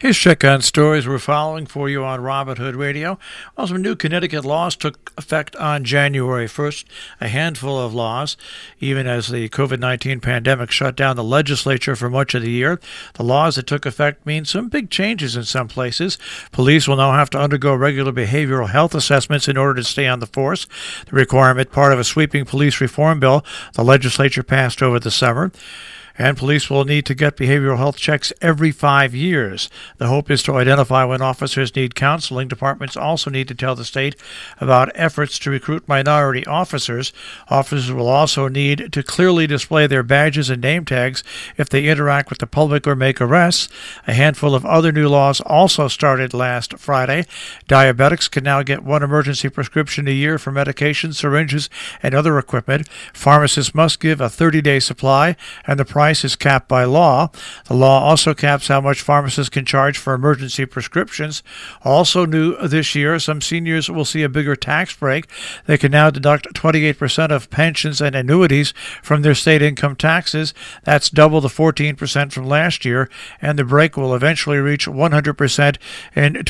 Here's check on stories we're following for you on Robin Hood Radio. Well, some new Connecticut laws took effect on January 1st, a handful of laws. Even as the COVID-19 pandemic shut down the legislature for much of the year, the laws that took effect mean some big changes in some places. Police will now have to undergo regular behavioral health assessments in order to stay on the force, the requirement part of a sweeping police reform bill the legislature passed over the summer. And police will need to get behavioral health checks every 5 years. The hope is to identify when officers need counseling. Departments also need to tell the state about efforts to recruit minority officers. Officers will also need to clearly display their badges and name tags if they interact with the public or make arrests. A handful of other new laws also started last Friday. Diabetics can now get one emergency prescription a year for medications, syringes, and other equipment. Pharmacists must give a 30-day supply, and the price is capped by law. The law also caps how much pharmacists can charge for emergency prescriptions. Also new this year, some seniors will see a bigger tax break. They can now deduct 28% of pensions and annuities from their state income taxes. That's double the 14% from last year, and the break will eventually reach 100% in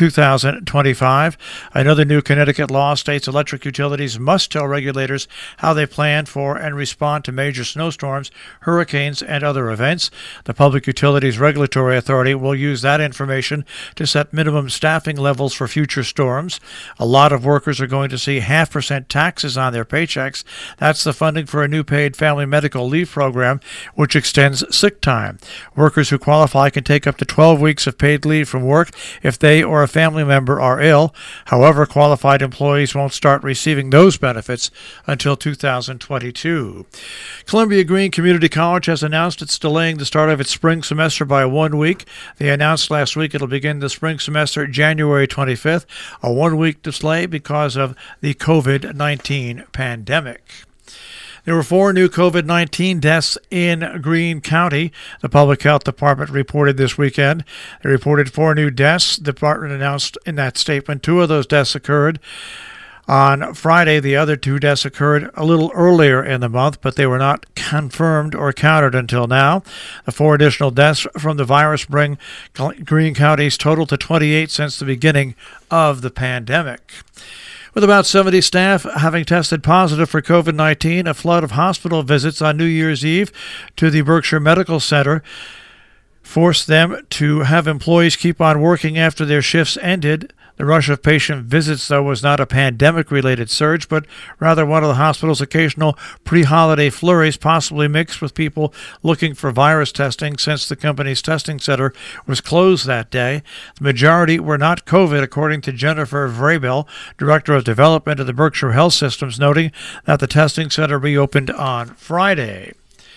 2025. Another new Connecticut law states electric utilities must tell regulators how they plan for and respond to major snowstorms, hurricanes, and other events. The Public Utilities Regulatory Authority will use that information to set minimum staffing levels for future storms. A lot of workers are going to see 0.5% taxes on their paychecks. That's the funding for a new paid family medical leave program, which extends sick time. Workers who qualify can take up to 12 weeks of paid leave from work if they or a family member are ill. However, qualified employees won't start receiving those benefits until 2022. Columbia Green Community College has announced it's delaying the start of its spring semester by 1 week. They announced last week it'll begin the spring semester January 25th, a 1-week delay because of the COVID-19 pandemic. There were 4 new COVID-19 deaths in Greene County. The Public Health Department reported this weekend. They reported 4 new deaths. The department announced in that statement 2 of those deaths occurred on Friday. The other 2 deaths occurred a little earlier in the month, but they were not confirmed or counted until now. The 4 additional deaths from the virus bring Greene County's total to 28 since the beginning of the pandemic. With about 70 staff having tested positive for COVID-19, a flood of hospital visits on New Year's Eve to the Berkshire Medical Center forced them to have employees keep on working after their shifts ended. The rush of patient visits, though, was not a pandemic-related surge, but rather one of the hospital's occasional pre-holiday flurries, possibly mixed with people looking for virus testing since the company's testing center was closed that day. The majority were not COVID, according to Jennifer Vrabel, Director of Development of the Berkshire Health Systems, noting that the testing center reopened on Friday.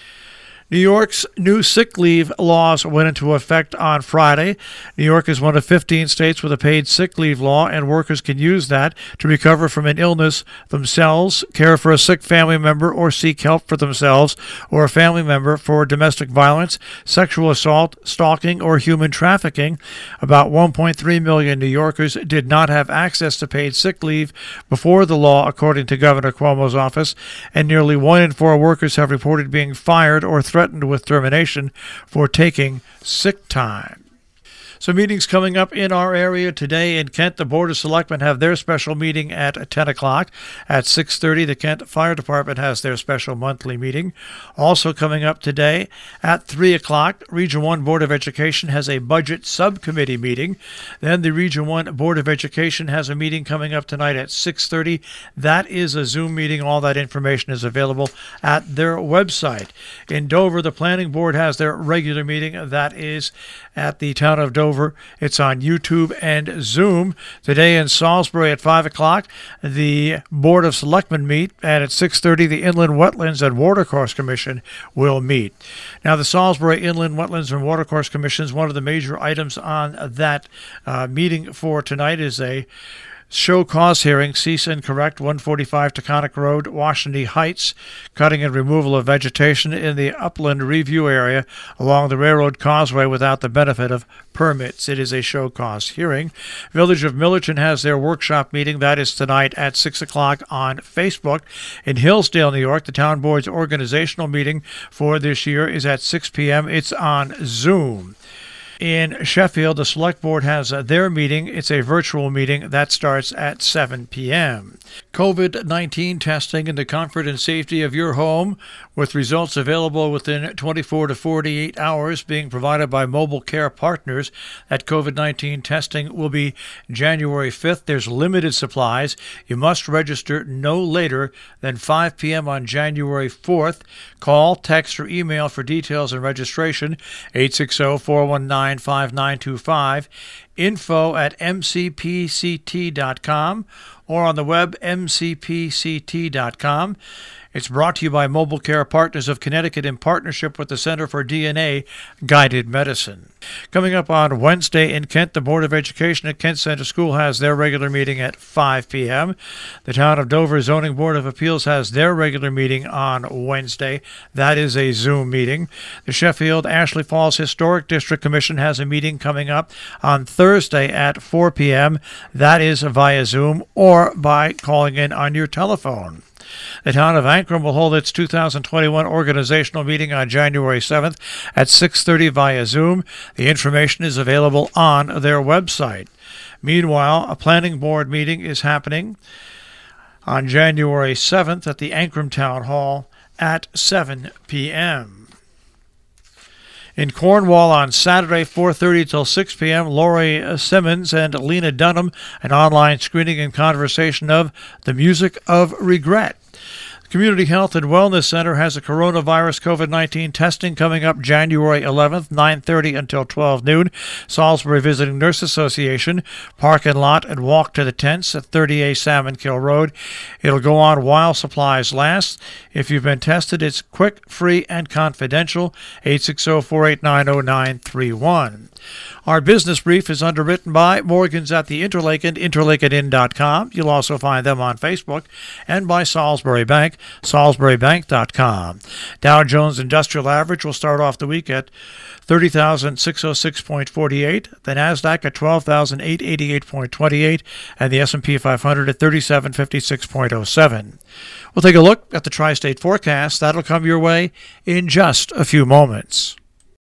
New York's new sick leave laws went into effect on Friday. New York is one of 15 states with a paid sick leave law, and workers can use that to recover from an illness themselves, care for a sick family member, or seek help for themselves or a family member for domestic violence, sexual assault, stalking, or human trafficking. About 1.3 million New Yorkers did not have access to paid sick leave before the law, according to Governor Cuomo's office, and nearly 1 in 4 workers have reported being fired or threatened with termination for taking sick time. So meetings coming up in our area today in Kent. The Board of Selectmen have their special meeting at 10 o'clock. At 6:30, the Kent Fire Department has their special monthly meeting. Also coming up today at 3 o'clock, Region 1 Board of Education has a budget subcommittee meeting. Then the Region 1 Board of Education has a meeting coming up tonight at 6:30. That is a Zoom meeting. All that information is available at their website. In Dover, the Planning Board has their regular meeting. That is at the town of Dover. It's on YouTube and Zoom. Today in Salisbury at 5 o'clock, the Board of Selectmen meet, and at 6:30, the Inland Wetlands and Watercourse Commission will meet. Now, the Salisbury Inland Wetlands and Watercourse Commission is one of the major items on that meeting for tonight is a show cause hearing, cease and correct 145 Taconic Road, Washington Heights, cutting and removal of vegetation in the upland review area along the railroad causeway without the benefit of permits. It is a show cause hearing. Village of Millerton has their workshop meeting. That is tonight at 6 o'clock on Facebook. In Hillsdale, New York, the town board's organizational meeting for this year is at 6 p.m. It's on Zoom. In Sheffield, the Select Board has their meeting. It's a virtual meeting that starts at 7 p.m. COVID-19 testing in the comfort and safety of your home, with results available within 24 to 48 hours, being provided by Mobile Care Partners. That COVID-19 testing will be January 5th. There's limited supplies. You must register no later than 5 p.m. on January 4th. Call, text, or email for details and registration, 860-419-5925, info@mcpct.com, or on the web, mcpct.com. It's brought to you by Mobile Care Partners of Connecticut in partnership with the Center for DNA-Guided Medicine. Coming up on Wednesday in Kent, the Board of Education at Kent Center School has their regular meeting at 5 p.m. The Town of Dover Zoning Board of Appeals has their regular meeting on Wednesday. That is a Zoom meeting. The Sheffield Ashley Falls Historic District Commission has a meeting coming up on Thursday at 4 p.m. That is via Zoom or by calling in on your telephone. The town of Ankrum will hold its 2021 organizational meeting on January 7th at 6:30 via Zoom. The information is available on their website. Meanwhile, a planning board meeting is happening on January 7th at the Ankrum Town Hall at 7 p.m. In Cornwall on Saturday, 4:30 till 6 p.m., Laurie Simmons and Lena Dunham, an online screening and conversation of The Music of Regret. The Community Health and Wellness Center has a coronavirus COVID-19 testing coming up January 11th, 9:30 until 12 noon. Salisbury Visiting Nurse Association, parking lot and walk to the tents at 30A Salmon Kill Road. It'll go on while supplies last. If you've been tested, it's quick, free, and confidential. 860-489-0931. Our business brief is underwritten by Morgans at the Interlake and interlakeandinn.com. You'll also find them on Facebook, and by Salisbury Bank, salisburybank.com. Dow Jones Industrial Average will start off the week at 30,606.48, the NASDAQ at 12,888.28, and the S&P 500 at 3756.07. We'll take a look at the tri-state forecast. That'll come your way in just a few moments.